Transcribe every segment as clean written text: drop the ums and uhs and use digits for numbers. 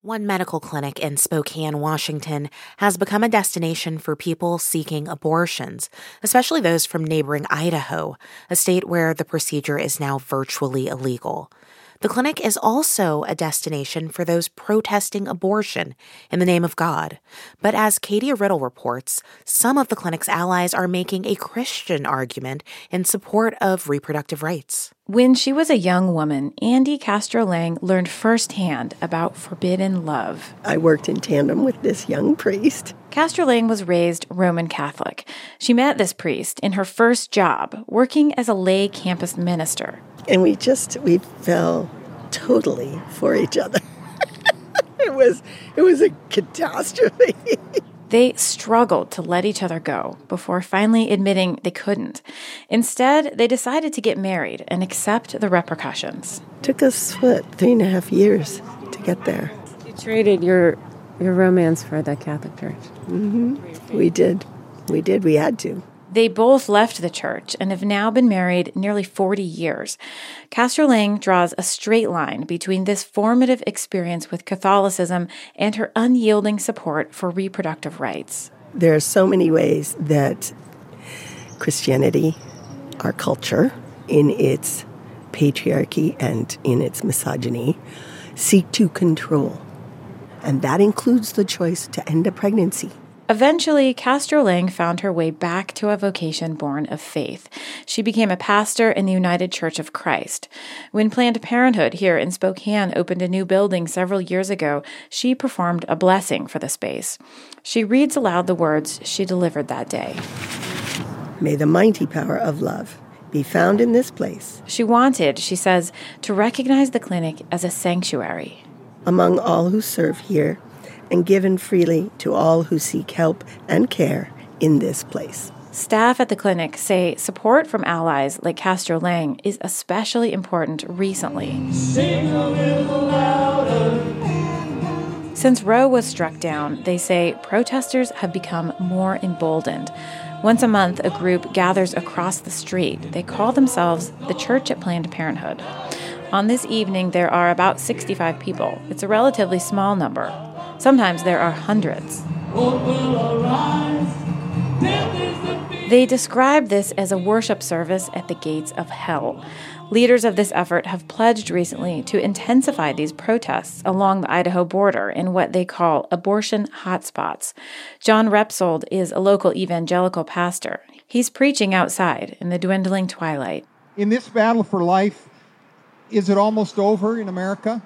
One medical clinic in Spokane, Washington, has become a destination for people seeking abortions, especially those from neighboring Idaho, a state where the procedure is now virtually illegal. The clinic is also a destination for those protesting abortion in the name of God. But as Katie Riddle reports, some of the clinic's allies are making a Christian argument in support of reproductive rights. When she was a young woman, Andy Castro-Lang learned firsthand about forbidden love. I worked in tandem with this young priest. Castro-Lang was raised Roman Catholic. She met this priest in her first job, working as a lay campus minister. And we fell totally for each other. It was a catastrophe. They struggled to let each other go before finally admitting they couldn't. Instead, they decided to get married and accept the repercussions. Took us, 3.5 years to get there. You traded your romance for the Catholic Church. Mm-hmm. We did. We had to. They both left the church and have now been married nearly 40 years. Castro-Lang draws a straight line between this formative experience with Catholicism and her unyielding support for reproductive rights. There are so many ways that Christianity, our culture, in its patriarchy and in its misogyny, seek to control. And that includes the choice to end a pregnancy. Eventually, Castro-Lang found her way back to a vocation born of faith. She became a pastor in the United Church of Christ. When Planned Parenthood here in Spokane opened a new building several years ago, she performed a blessing for the space. She reads aloud the words she delivered that day. May the mighty power of love be found in this place. She wanted, she says, to recognize the clinic as a sanctuary. Among all who serve here, and given freely to all who seek help and care in this place. Staff at the clinic say support from allies like Castro-Lang is especially important recently. Sing a little louder. Since Roe was struck down, they say protesters have become more emboldened. Once a month, a group gathers across the street. They call themselves the Church at Planned Parenthood. On this evening, there are about 65 people. It's a relatively small number. Sometimes there are hundreds. They describe this as a worship service at the gates of hell. Leaders of this effort have pledged recently to intensify these protests along the Idaho border in what they call abortion hotspots. John Repsold is a local evangelical pastor. He's preaching outside in the dwindling twilight. In this battle for life, is it almost over in America?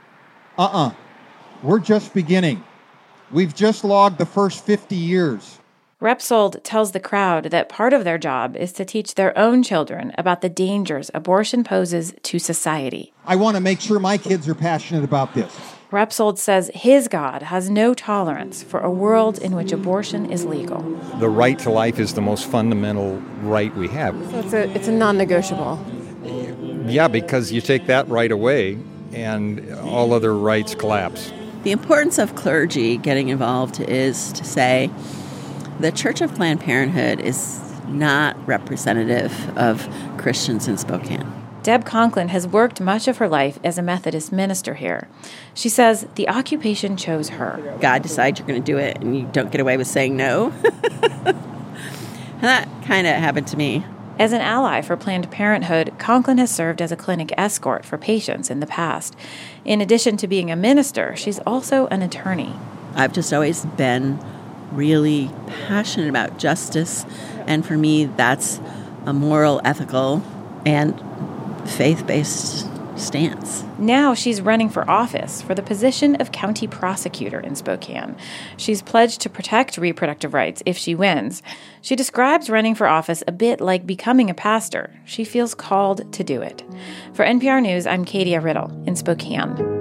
We're just beginning. We've just logged the first 50 years. Repsold tells the crowd that part of their job is to teach their own children about the dangers abortion poses to society. I want to make sure my kids are passionate about this. Repsold says his God has no tolerance for a world in which abortion is legal. The right to life is the most fundamental right we have. So it's a non-negotiable. Yeah, because you take that right away and all other rights collapse. The importance of clergy getting involved is to say the Church of Planned Parenthood is not representative of Christians in Spokane. Deb Conklin has worked much of her life as a Methodist minister here. She says the occupation chose her. God decides you're going to do it, and you don't get away with saying no. And that kind of happened to me. As an ally for Planned Parenthood, Conklin has served as a clinic escort for patients in the past. In addition to being a minister, she's also an attorney. I've just always been really passionate about justice, and for me, that's a moral, ethical, and faith-based stance. Now she's running for office for the position of county prosecutor in Spokane. She's pledged to protect reproductive rights if she wins. She describes running for office a bit like becoming a pastor. She feels called to do it. For NPR News, I'm Katie Riddle in Spokane.